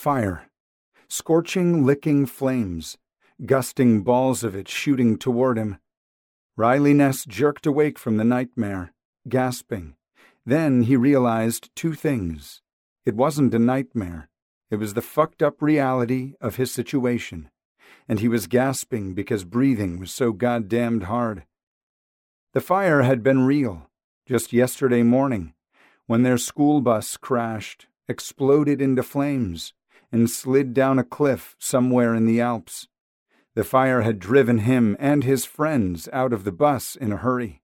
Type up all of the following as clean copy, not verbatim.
Fire. Scorching, licking flames. Gusting balls of it shooting toward him. Riley Ness jerked awake from the nightmare, gasping. Then he realized two things. It wasn't a nightmare. It was the fucked-up reality of his situation. And he was gasping because breathing was so goddamned hard. The fire had been real, just yesterday morning, when their school bus crashed, exploded into flames, and slid down a cliff somewhere in the Alps. The fire had driven him and his friends out of the bus in a hurry.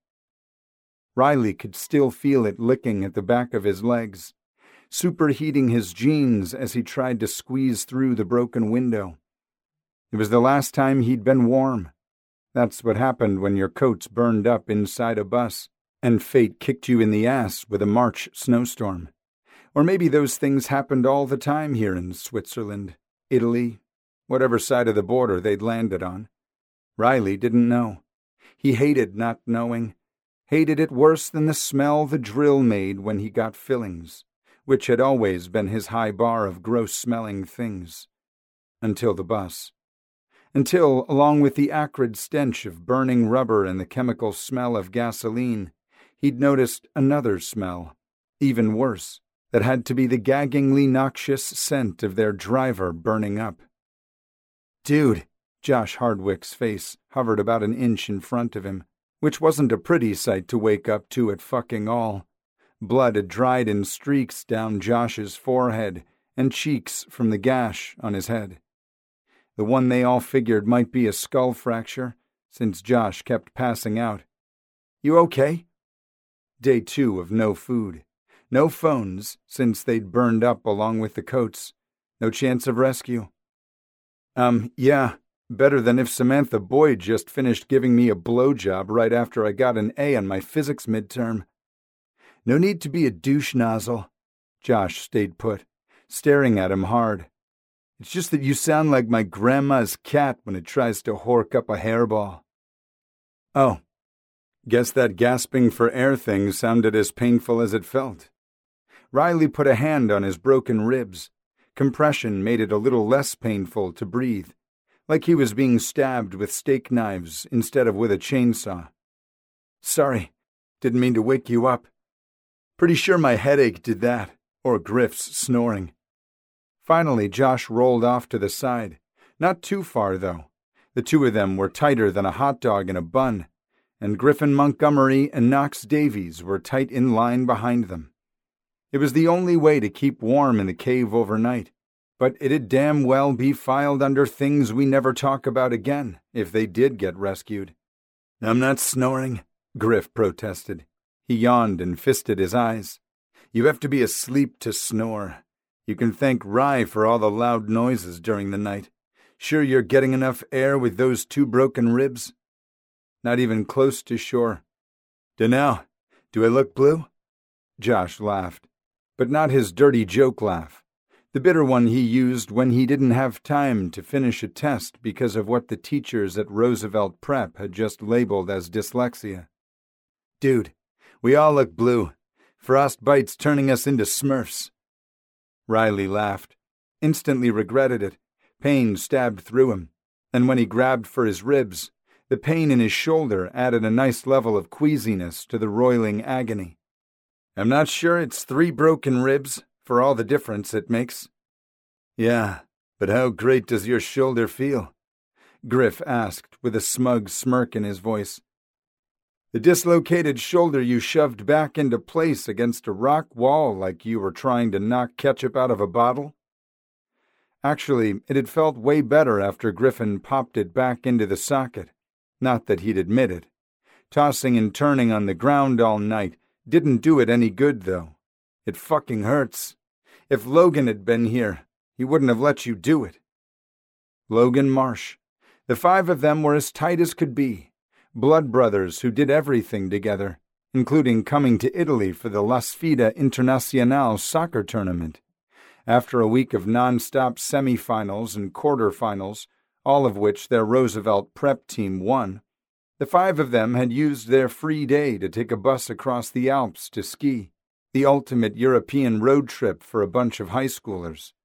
Riley could still feel it licking at the back of his legs, superheating his jeans as he tried to squeeze through the broken window. It was the last time he'd been warm. That's what happened when your coat's burned up inside a bus, and fate kicked you in the ass with a March snowstorm. Or maybe those things happened all the time here in Switzerland, Italy, whatever side of the border they'd landed on. Riley didn't know. He hated not knowing. Hated it worse than the smell the drill made when he got fillings, which had always been his high bar of gross-smelling things. Until the bus. Until, along with the acrid stench of burning rubber and the chemical smell of gasoline, he'd noticed another smell, even worse, that had to be the gaggingly noxious scent of their driver burning up. "Dude," Josh Hardwick's face hovered about an inch in front of him, which wasn't a pretty sight to wake up to at fucking all. Blood had dried in streaks down Josh's forehead and cheeks from the gash on his head. The one they all figured might be a skull fracture, since Josh kept passing out. "You okay?" Day 2 of no food. No phones, since they'd burned up along with the coats. No chance of rescue. Yeah, better than if Samantha Boyd just finished giving me a blowjob right after I got an A on my physics midterm. No need to be a douche nozzle. Josh stayed put, staring at him hard. It's just that you sound like my grandma's cat when it tries to hork up a hairball. Oh, guess that gasping for air thing sounded as painful as it felt. Riley put a hand on his broken ribs. Compression made it a little less painful to breathe, like he was being stabbed with steak knives instead of with a chainsaw. "Sorry, didn't mean to wake you up. Pretty sure my headache did that, or Griff's snoring." Finally, Josh rolled off to the side. Not too far, though. The two of them were tighter than a hot dog in a bun, and Griffin Montgomery and Knox Davies were tight in line behind them. It was the only way to keep warm in the cave overnight, but it'd damn well be filed under things we never talk about again if they did get rescued. "I'm not snoring," Griff protested. He yawned and fisted his eyes. "You have to be asleep to snore. You can thank Rye for all the loud noises during the night. Sure you're getting enough air with those 2 broken ribs?" "Not even close to sure." "Dunno. Do I look blue?" Josh laughed, but not his dirty joke laugh, the bitter one he used when he didn't have time to finish a test because of what the teachers at Roosevelt Prep had just labeled as dyslexia. "Dude, we all look blue. Frostbite's turning us into Smurfs." Riley laughed, instantly regretted it. Pain stabbed through him, and when he grabbed for his ribs, the pain in his shoulder added a nice level of queasiness to the roiling agony. "I'm not sure it's 3 broken ribs, for all the difference it makes." "Yeah, but how great does your shoulder feel?" Griff asked with a smug smirk in his voice. "The dislocated shoulder you shoved back into place against a rock wall like you were trying to knock ketchup out of a bottle?" Actually, it had felt way better after Griffin popped it back into the socket. Not that he'd admit it. Tossing and turning on the ground all night didn't do it any good, though. It fucking hurts. If Logan had been here, he wouldn't have let you do it. Logan Marsh. The 5 of them were as tight as could be. Blood brothers who did everything together, including coming to Italy for the La Sfida Internazionale soccer tournament. After a week of non-stop semifinals and quarterfinals, all of which their Roosevelt Prep team won, the 5 of them had used their free day to take a bus across the Alps to ski, the ultimate European road trip for a bunch of high schoolers.